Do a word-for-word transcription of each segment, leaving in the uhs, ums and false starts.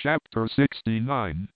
Chapter sixty-nine.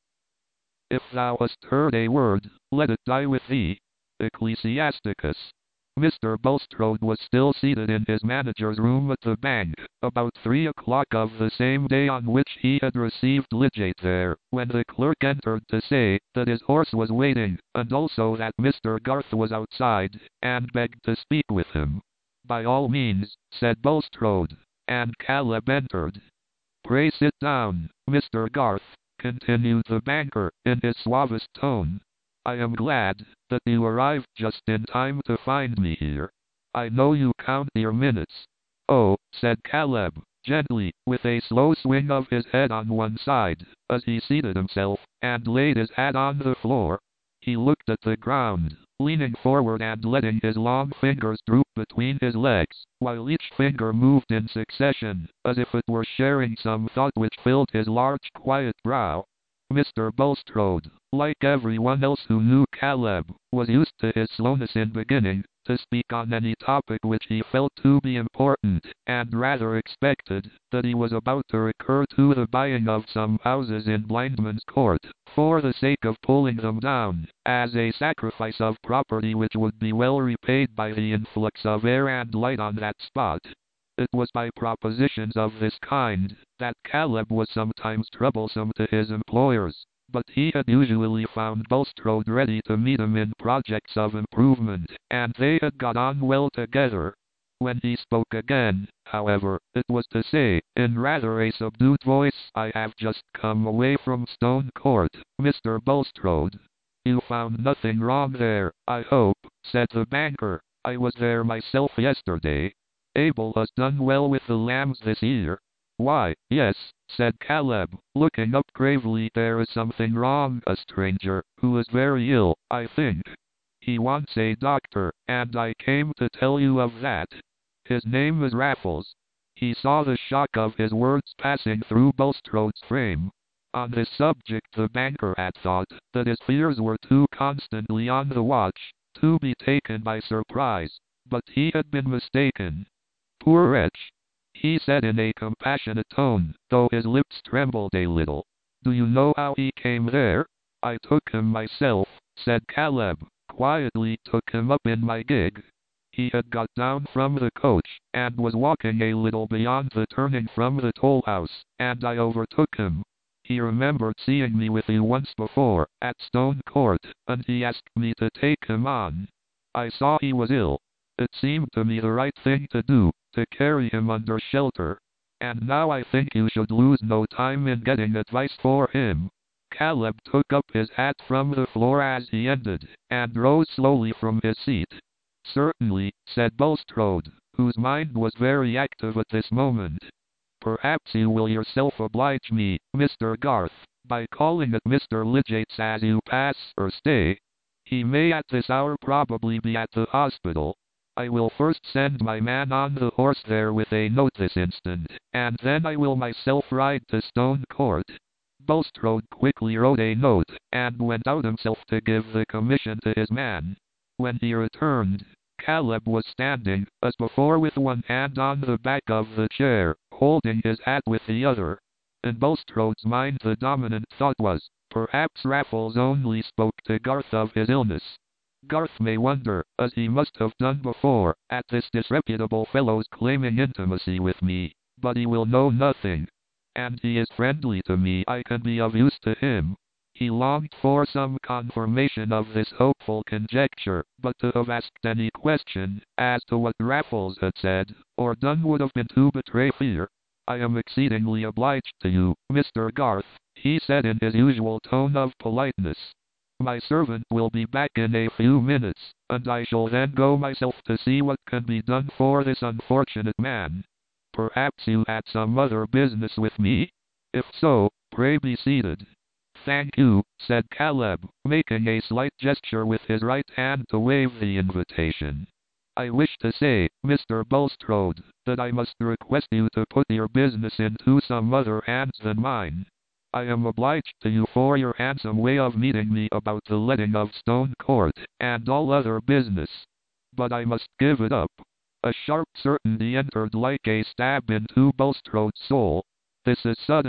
If thou hast heard a word, let it die with thee. Ecclesiasticus. Mister Bulstrode was still seated in his manager's room at the bank, about three o'clock of the same day on which he had received Lydgate there, when the clerk entered to say that his horse was waiting, and also that Mister Garth was outside, and begged to speak with him. By all means, said Bulstrode, and Caleb entered. Pray sit down, Mister Garth, continued the banker, in his suavest tone. I am glad that you arrived just in time to find me here. I know you count your minutes. Oh, said Caleb, gently, with a slow swing of his head on one side, as he seated himself, and laid his hat on the floor. He looked at the ground, leaning forward and letting his long fingers droop between his legs, while each finger moved in succession, as if it were sharing some thought which filled his large quiet brow. Mister Bulstrode, like everyone else who knew Caleb, was used to his slowness in beginning to speak on any topic which he felt to be important, and rather expected that he was about to recur to the buying of some houses in Blindman's Court, for the sake of pulling them down, as a sacrifice of property which would be well repaid by the influx of air and light on that spot. It was by propositions of this kind that Caleb was sometimes troublesome to his employers, but he had usually found Bulstrode ready to meet him in projects of improvement, and they had got on well together. When he spoke again, however, it was to say, in rather a subdued voice, I have just come away from Stone Court, Mister Bulstrode. You found nothing wrong there, I hope, said the banker. I was there myself yesterday. Abel has done well with the lambs this year. Why, yes, said Caleb, looking up gravely. There is something wrong. A stranger, who is very ill, I think. He wants a doctor, and I came to tell you of that. His name is Raffles. He saw the shock of his words passing through Bulstrode's frame. On this subject the banker had thought that his fears were too constantly on the watch to be taken by surprise, but he had been mistaken. Poor wretch, he said in a compassionate tone, though his lips trembled a little. Do you know how he came there? I took him myself, said Caleb, quietly took him up in my gig. He had got down from the coach, and was walking a little beyond the turning from the toll house, and I overtook him. He remembered seeing me with you once before, at Stone Court, and he asked me to take him on. I saw he was ill. It seemed to me the right thing to do, to carry him under shelter. And now I think you should lose no time in getting advice for him. Caleb took up his hat from the floor as he ended, and rose slowly from his seat. Certainly, said Bulstrode, whose mind was very active at this moment. Perhaps you will yourself oblige me, Mister Garth, by calling at Mister Lydgate's as you pass or stay. He may at this hour probably be at the hospital. I will first send my man on the horse there with a note this instant, and then I will myself ride to Stone Court. Bulstrode quickly wrote a note, and went out himself to give the commission to his man. When he returned, Caleb was standing, as before, with one hand on the back of the chair, holding his hat with the other. In Bulstrode's mind the dominant thought was, perhaps Raffles only spoke to Garth of his illness. Garth may wonder, as he must have done before, at this disreputable fellow's claiming intimacy with me, but he will know nothing. And he is friendly to me. I can be of use to him. He longed for some confirmation of this hopeful conjecture, but to have asked any question as to what Raffles had said or done would have been to betray fear. I am exceedingly obliged to you, Mister Garth, he said in his usual tone of politeness. My servant will be back in a few minutes, and I shall then go myself to see what can be done for this unfortunate man. Perhaps you had some other business with me? If so, pray be seated. Thank you, said Caleb, making a slight gesture with his right hand to waive the invitation. I wish to say, Mister Bulstrode, that I must request you to put your business into some other hands than mine. I am obliged to you for your handsome way of meeting me about the letting of Stone Court, and all other business. But I must give it up. A sharp certainty entered like a stab into Bulstrode's soul. This is sudden,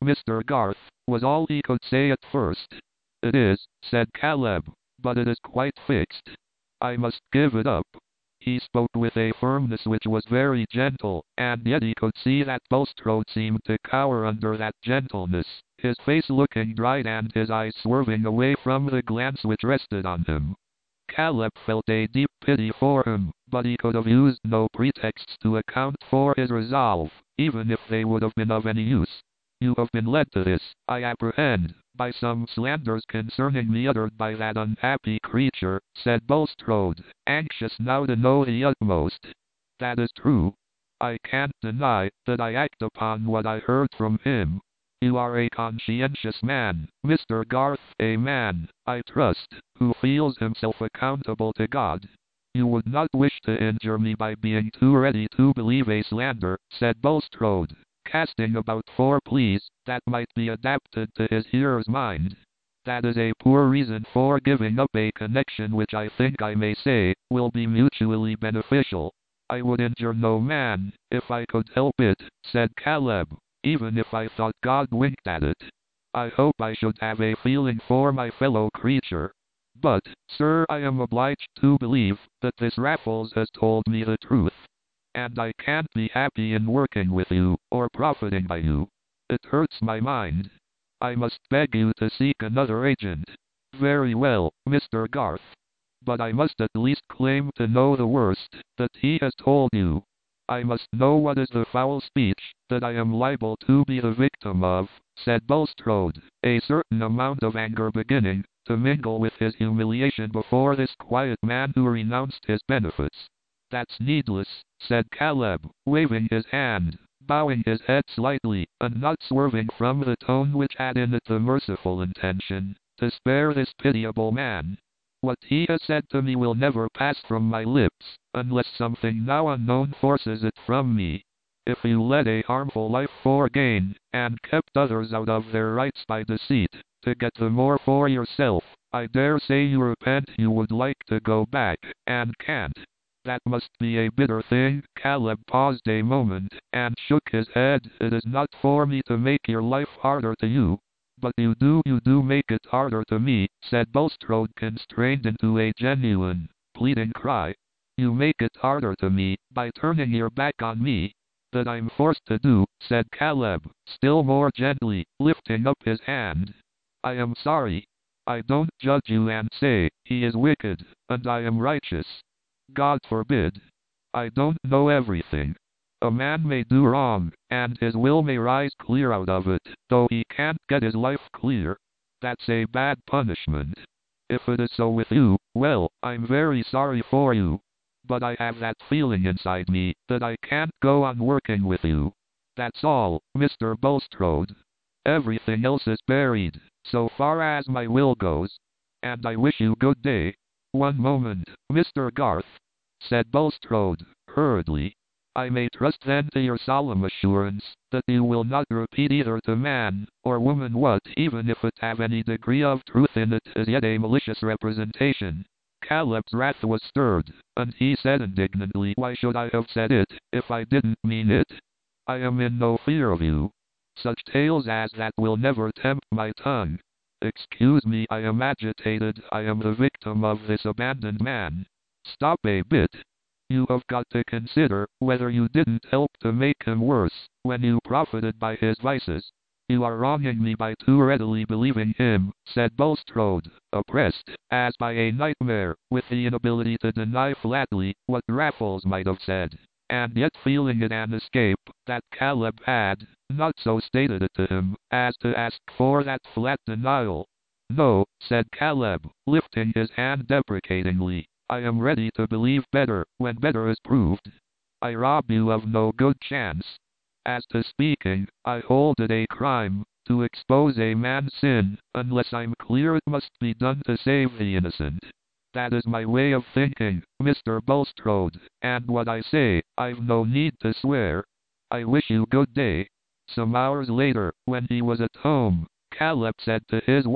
Mister Garth, was all he could say at first. It is, said Caleb, but it is quite fixed. I must give it up. He spoke with a firmness which was very gentle, and yet he could see that Bulstrode seemed to cower under that gentleness, his face looking dried and his eyes swerving away from the glance which rested on him. Caleb felt a deep pity for him, but he could have used no pretexts to account for his resolve, even if they would have been of any use. You have been led to this, I apprehend, by some slanders concerning me uttered by that unhappy creature, said Bulstrode, anxious now to know the utmost. That is true. I can't deny that I act upon what I heard from him. You are a conscientious man, Mister Garth, a man, I trust, who feels himself accountable to God. You would not wish to injure me by being too ready to believe a slander, said Bulstrode, casting about for pleas that might be adapted to his hearer's mind. That is a poor reason for giving up a connection which I think I may say will be mutually beneficial. I would injure no man, if I could help it, said Caleb, even if I thought God winked at it. I hope I should have a feeling for my fellow creature. But, sir, I am obliged to believe that this Raffles has told me the truth. And I can't be happy in working with you, or profiting by you. It hurts my mind. I must beg you to seek another agent. Very well, Mister Garth. But I must at least claim to know the worst that he has told you. I must know what is the foul speech that I am liable to be the victim of, said Bulstrode, a certain amount of anger beginning to mingle with his humiliation before this quiet man who renounced his benefits. That's needless, said Caleb, waving his hand, bowing his head slightly, and not swerving from the tone which had in it the merciful intention to spare this pitiable man. What he has said to me will never pass from my lips, unless something now unknown forces it from me. If you led a harmful life for gain, and kept others out of their rights by deceit, to get the more for yourself, I dare say you repent you would like to go back, and can't. That must be a bitter thing. Caleb paused a moment, and shook his head. It is not for me to make your life harder to you. But you do, you do make it harder to me, said Bulstrode, constrained into a genuine, pleading cry. You make it harder to me, by turning your back on me. That I'm forced to do, said Caleb, still more gently, lifting up his hand. I am sorry. I don't judge you and say, he is wicked, and I am righteous. God forbid. I don't know everything. A man may do wrong, and his will may rise clear out of it, though he can't get his life clear. That's a bad punishment. If it is so with you, well, I'm very sorry for you. But I have that feeling inside me that I can't go on working with you. That's all, Mister Bulstrode. Everything else is buried, so far as my will goes. And I wish you good day. One moment, Mister Garth, said Bulstrode, hurriedly. I may trust then to your solemn assurance that you will not repeat either to man or woman what, even if it have any degree of truth in it, is yet a malicious representation. Caleb's wrath was stirred, and he said indignantly, why should I have said it, if I didn't mean it? I am in no fear of you. Such tales as that will never tempt my tongue. Excuse me, I am agitated. I am the victim of this abandoned man. Stop a bit. You have got to consider whether you didn't help to make him worse when you profited by his vices. You are wronging me by too readily believing him, said Bulstrode, oppressed, as by a nightmare, with the inability to deny flatly what Raffles might have said, and yet feeling it an escape that Caleb had not so stated it to him as to ask for that flat denial. No, said Caleb, lifting his hand deprecatingly, I am ready to believe better when better is proved. I rob you of no good chance. As to speaking, I hold it a crime to expose a man's sin, unless I'm clear it must be done to save the innocent. That is my way of thinking, Mister Bulstrode, and what I say, I've no need to swear. I wish you good day. Some hours later, when he was at home, Caleb said to his wife,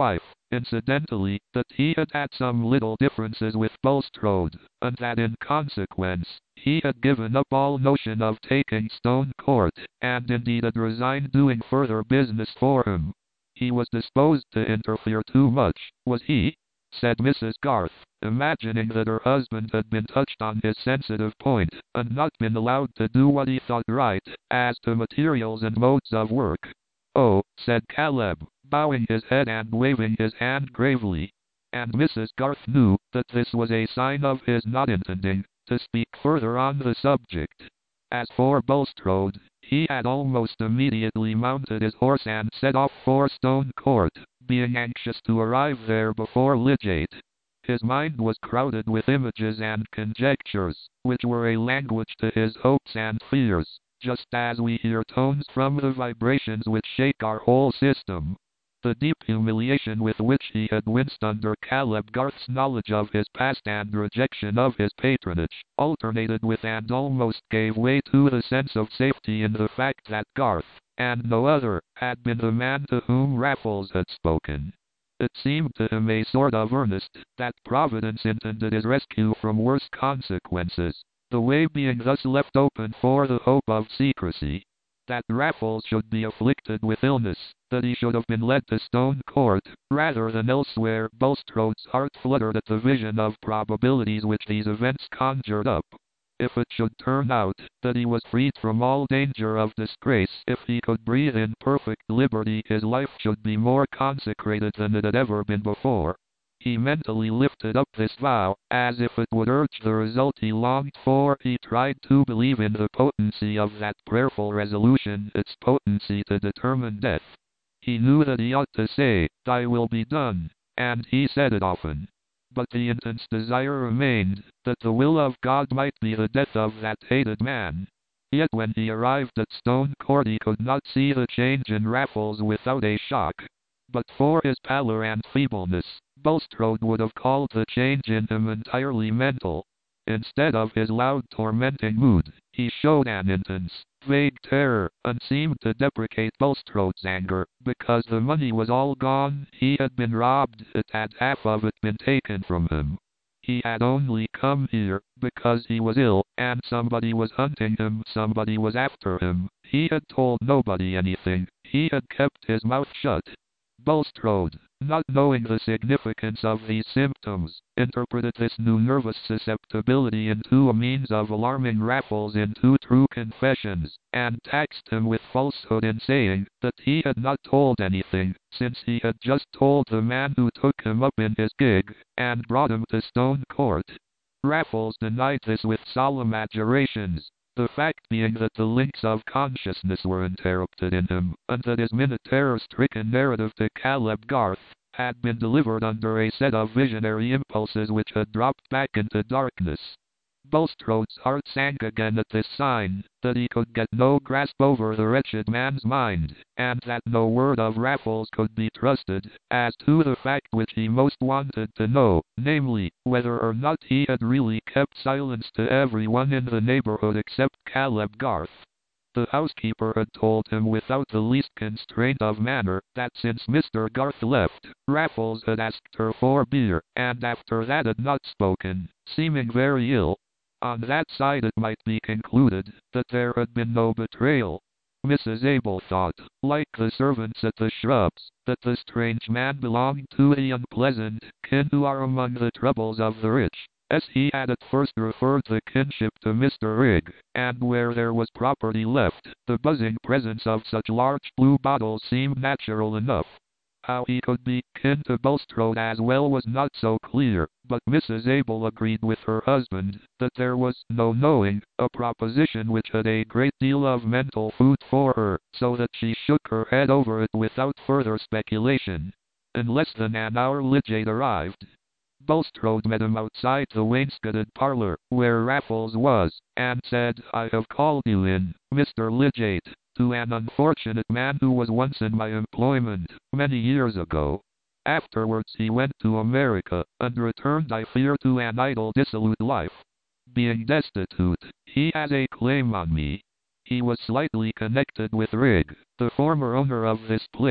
incidentally, that he had had some little differences with Bulstrode, and that in consequence, he had given up all notion of taking Stone Court, and indeed had resigned doing further business for him. He was disposed to interfere too much, was he? Said Missus Garth, imagining that her husband had been touched on his sensitive point, and not been allowed to do what he thought right, as to materials and modes of work. Oh, said Caleb, bowing his head and waving his hand gravely. And Missus Garth knew that this was a sign of his not intending to speak further on the subject. As for Bulstrode, he had almost immediately mounted his horse and set off for Stone Court, being anxious to arrive there before Lidgate. His mind was crowded with images and conjectures, which were a language to his hopes and fears, just as we hear tones from the vibrations which shake our whole system. The deep humiliation with which he had winced under Caleb Garth's knowledge of his past and rejection of his patronage, alternated with and almost gave way to the sense of safety in the fact that Garth, and no other, had been the man to whom Raffles had spoken. It seemed to him a sort of earnest that Providence intended his rescue from worse consequences, the way being thus left open for the hope of secrecy. That Raffles should be afflicted with illness, that he should have been led to Stone Court, rather than elsewhere. Bulstrode's heart fluttered at the vision of probabilities which these events conjured up. If it should turn out that he was freed from all danger of disgrace, if he could breathe in perfect liberty, his life should be more consecrated than it had ever been before. He mentally lifted up this vow, as if it would urge the result he longed for. He tried to believe in the potency of that prayerful resolution, its potency to determine death. He knew that he ought to say, "Thy will be done," and he said it often. But the intense desire remained, that the will of God might be the death of that hated man. Yet when he arrived at Stone Court he could not see the change in Raffles without a shock. But for his pallor and feebleness, Bulstrode would have called the change in him entirely mental. Instead of his loud tormenting mood, he showed an intense, vague terror, and seemed to deprecate Bulstrode's anger, because the money was all gone. He had been robbed, it had half of it been taken from him. He had only come here because he was ill, and somebody was hunting him, somebody was after him. He had told nobody anything, he had kept his mouth shut. Bulstrode, not knowing the significance of these symptoms, interpreted this new nervous susceptibility into a means of alarming Raffles into true confessions, and taxed him with falsehood in saying that he had not told anything, since he had just told the man who took him up in his gig, and brought him to Stone Court. Raffles denied this with solemn adjurations, the fact being that the links of consciousness were interrupted in him, and that his minute terror-stricken narrative to Caleb Garth had been delivered under a set of visionary impulses which had dropped back into darkness. Bulstrode's heart sank again at this sign, that he could get no grasp over the wretched man's mind, and that no word of Raffles could be trusted, as to the fact which he most wanted to know, namely, whether or not he had really kept silence to everyone in the neighborhood except Caleb Garth. The housekeeper had told him without the least constraint of manner that since Mister Garth left, Raffles had asked her for beer, and after that had not spoken, seeming very ill. On that side it might be concluded that there had been no betrayal. Missus Abel thought, like the servants at the Shrubs, that the strange man belonged to the unpleasant kin who are among the troubles of the rich. As he had at first referred the kinship to Mister Rigg, and where there was property left, the buzzing presence of such large blue bottles seemed natural enough. How he could be kin to Bulstrode as well was not so clear, but Missus Abel agreed with her husband that there was no knowing, a proposition which had a great deal of mental food for her, so that she shook her head over it without further speculation. In less than an hour Lidgate arrived. Bulstrode met him outside the wainscoted parlor, where Raffles was, and said, "I have called you in, Mister Lidgate, to an unfortunate man who was once in my employment, many years ago. Afterwards he went to America, and returned I fear to an idle dissolute life. Being destitute, he has a claim on me. He was slightly connected with Rigg, the former owner of this place,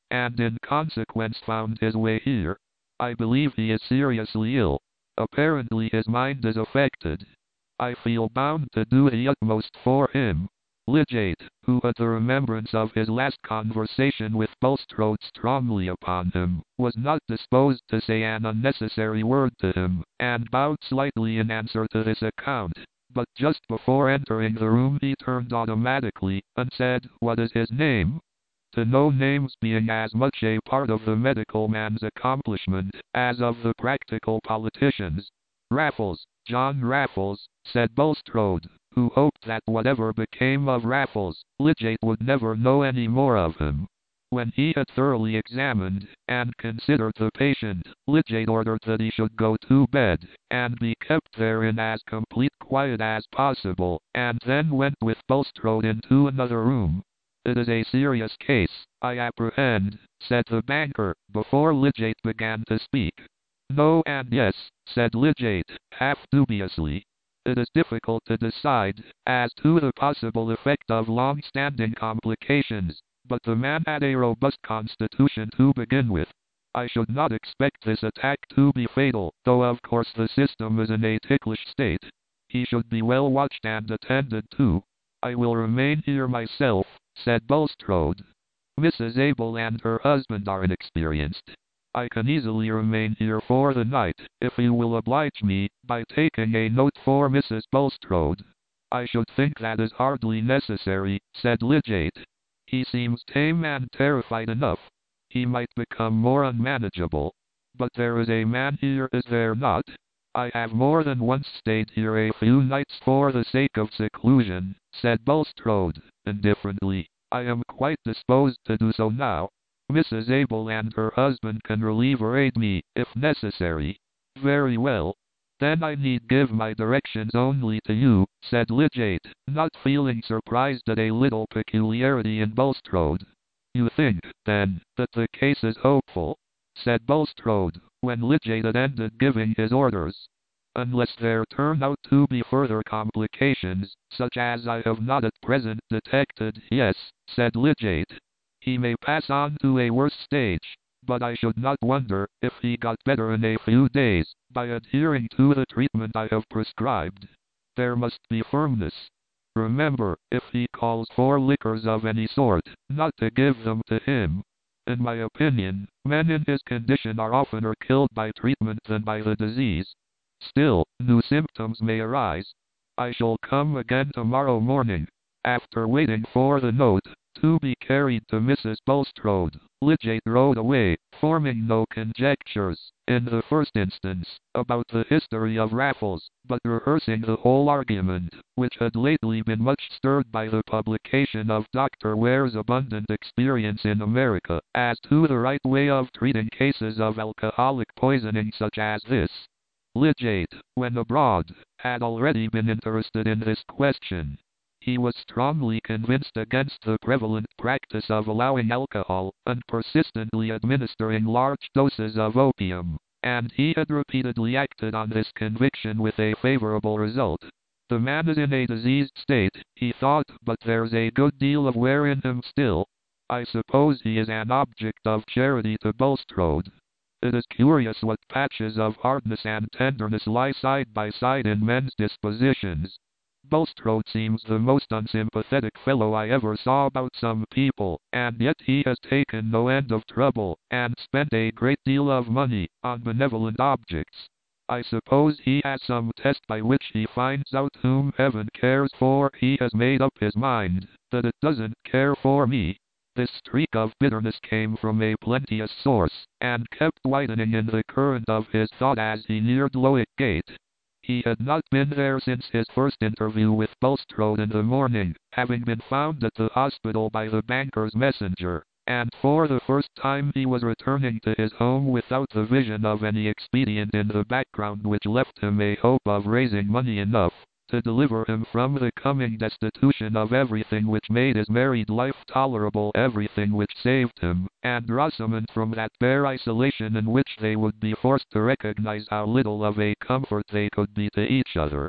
and in consequence found his way here. I believe he is seriously ill. Apparently his mind is affected. I feel bound to do the utmost for him. Lydgate, who at the remembrance of his last conversation with Bulstrode strongly upon him, was not disposed to say an unnecessary word to him, and bowed slightly in answer to this account. But just before entering the room he turned automatically, and said, "What is his name?" To know names being as much a part of the medical man's accomplishment as of the practical politician's. "Raffles, John Raffles," said Bulstrode, who hoped that whatever became of Raffles, Lydgate would never know any more of him. When he had thoroughly examined and considered the patient, Lydgate ordered that he should go to bed, and be kept there in as complete quiet as possible, and then went with Bulstrode into another room. "It is a serious case, I apprehend," said the banker, before Lydgate began to speak. "No and yes," said Lydgate, half dubiously. "It is difficult to decide as to the possible effect of long-standing complications, but the man had a robust constitution to begin with. I should not expect this attack to be fatal, though of course the system is in a ticklish state. He should be well watched and attended to." "I will remain here myself," said Bulstrode. "Missus Abel and her husband are inexperienced. I can easily remain here for the night, if you will oblige me by taking a note for Missus Bulstrode." "I should think that is hardly necessary," said Lydgate. "He seems tame and terrified enough. He might become more unmanageable. But there is a man here, is there not? I have more than once stayed here a few nights for the sake of seclusion," said Bulstrode, indifferently. "I am quite disposed to do so now. Missus Abel and her husband can relieve or aid me, if necessary." "Very well. Then I need give my directions only to you," said Lydgate, not feeling surprised at a little peculiarity in Bulstrode. "You think, then, that the case is hopeful?" said Bulstrode, when Lydgate had ended giving his orders. "Unless there turn out to be further complications, such as I have not at present detected." "Yes," said Lydgate. "He may pass on to a worse stage, but I should not wonder if he got better in a few days, by adhering to the treatment I have prescribed. There must be firmness. Remember, if he calls for liquors of any sort, not to give them to him. In my opinion, men in his condition are oftener killed by treatment than by the disease. Still, new symptoms may arise. I shall come again tomorrow morning." After waiting for the note to be carried to Missus Bulstrode, Lydgate rode away, forming no conjectures, in the first instance, about the history of Raffles, but rehearsing the whole argument, which had lately been much stirred by the publication of Doctor Ware's abundant experience in America, as to the right way of treating cases of alcoholic poisoning such as this. Lydgate, when abroad, had already been interested in this question. He was strongly convinced against the prevalent practice of allowing alcohol, and persistently administering large doses of opium, and he had repeatedly acted on this conviction with a favorable result. The man is in a diseased state, he thought, but there's a good deal of wear in him still. I suppose he is an object of charity to Bulstrode. It is curious what patches of hardness and tenderness lie side by side in men's dispositions. Bulstrode seems the most unsympathetic fellow I ever saw about some people, and yet he has taken no end of trouble, and spent a great deal of money, on benevolent objects. I suppose he has some test by which he finds out whom heaven cares for. He has made up his mind that it doesn't care for me." This streak of bitterness came from a plenteous source, and kept widening in the current of his thought as he neared Lowick Gate. He had not been there since his first interview with Bulstrode in the morning, having been found at the hospital by the banker's messenger, and for the first time he was returning to his home without the vision of any expedient in the background which left him a hope of raising money enough to deliver him from the coming destitution of everything which made his married life tolerable, everything which saved him and Rosamond from that bare isolation in which they would be forced to recognize how little of a comfort they could be to each other.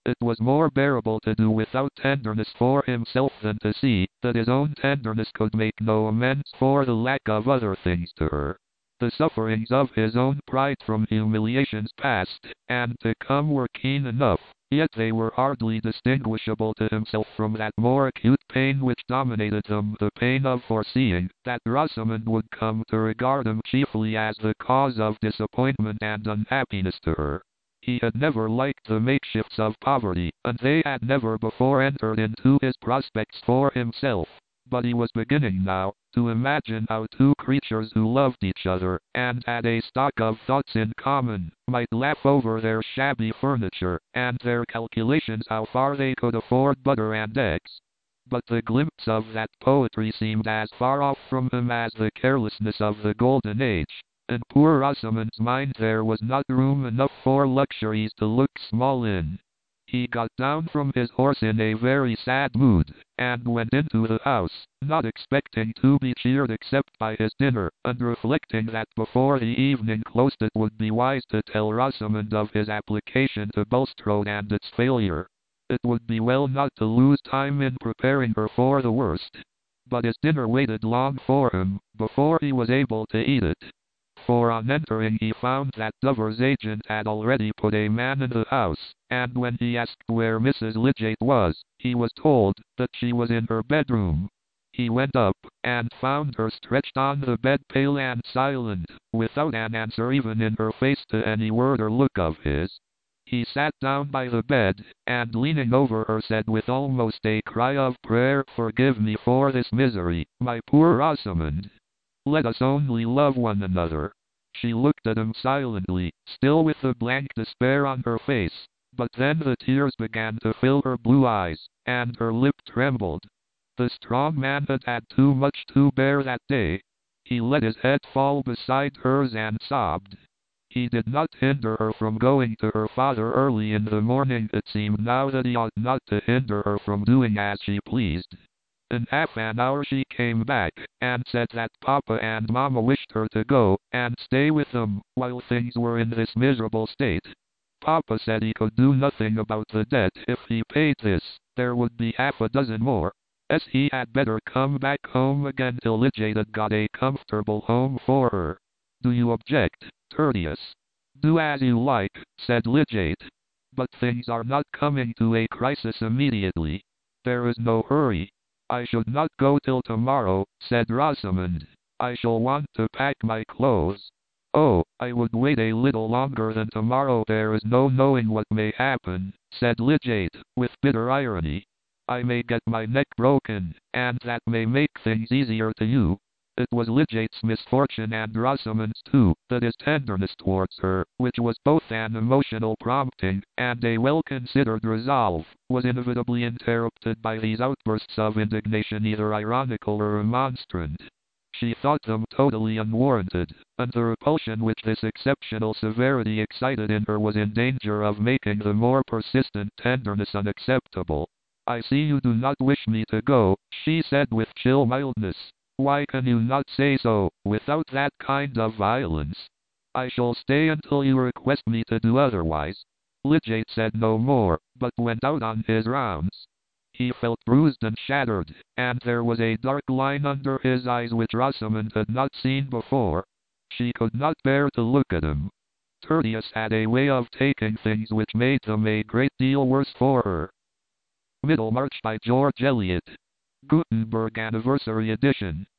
It was more bearable to do without tenderness for himself than to see that his own tenderness could make no amends for the lack of other things to her. The sufferings of his own pride from humiliations past and to come were keen enough, yet they were hardly distinguishable to himself from that more acute pain which dominated him, the pain of foreseeing that Rosamond would come to regard him chiefly as the cause of disappointment and unhappiness to her. He had never liked the makeshifts of poverty, and they had never before entered into his prospects for himself. But he was beginning now to imagine how two creatures who loved each other, and had a stock of thoughts in common, might laugh over their shabby furniture, and their calculations how far they could afford butter and eggs. But the glimpse of that poetry seemed as far off from him as the carelessness of the golden age. In poor Rosamond's mind there was not room enough for luxuries to look small in. He got down from his horse in a very sad mood, and went into the house, not expecting to be cheered except by his dinner, and reflecting that before the evening closed it would be wise to tell Rosamond of his application to Bulstrode and its failure. It would be well not to lose time in preparing her for the worst. But his dinner waited long for him, before he was able to eat it. For on entering he found that Dover's agent had already put a man in the house, and when he asked where Missus Lidgate was, he was told that she was in her bedroom. He went up, and found her stretched on the bed pale and silent, without an answer even in her face to any word or look of his. He sat down by the bed, and leaning over her said with almost a cry of prayer, "Forgive me for this misery, my poor Rosamond. Let us only love one another." She looked at him silently, still with the blank despair on her face, but then the tears began to fill her blue eyes, and her lip trembled. The strong man had had too much to bear that day. He let his head fall beside hers and sobbed. He did not hinder her from going to her father early in the morning. It seemed now that he ought not to hinder her from doing as she pleased. In half an hour she came back, and said that Papa and Mamma wished her to go and stay with them, while things were in this miserable state. Papa said he could do nothing about the debt. If he paid this, there would be half a dozen more. As he had better come back home again till Lidgate had got a comfortable home for her. Do you object, Tertius? Do as you like, said Lidgate. But things are not coming to a crisis immediately. There is no hurry. I should not go till tomorrow, said Rosamond. I shall want to pack my clothes. Oh, I would wait a little longer than tomorrow. There is no knowing what may happen, said Lidgate, with bitter irony. I may get my neck broken, and that may make things easier to you. It was Lidgate's misfortune and Rosamond's too, that his tenderness towards her, which was both an emotional prompting and a well-considered resolve, was inevitably interrupted by these outbursts of indignation, either ironical or remonstrant. She thought them totally unwarranted, and the repulsion which this exceptional severity excited in her was in danger of making the more persistent tenderness unacceptable. I see you do not wish me to go, she said with chill mildness. Why can you not say so, without that kind of violence? I shall stay until you request me to do otherwise. Lidgate said no more, but went out on his rounds. He felt bruised and shattered, and there was a dark line under his eyes which Rosamond had not seen before. She could not bear to look at him. Tertius had a way of taking things which made them a great deal worse for her. Middlemarch by George Eliot. Gutenberg Anniversary Edition.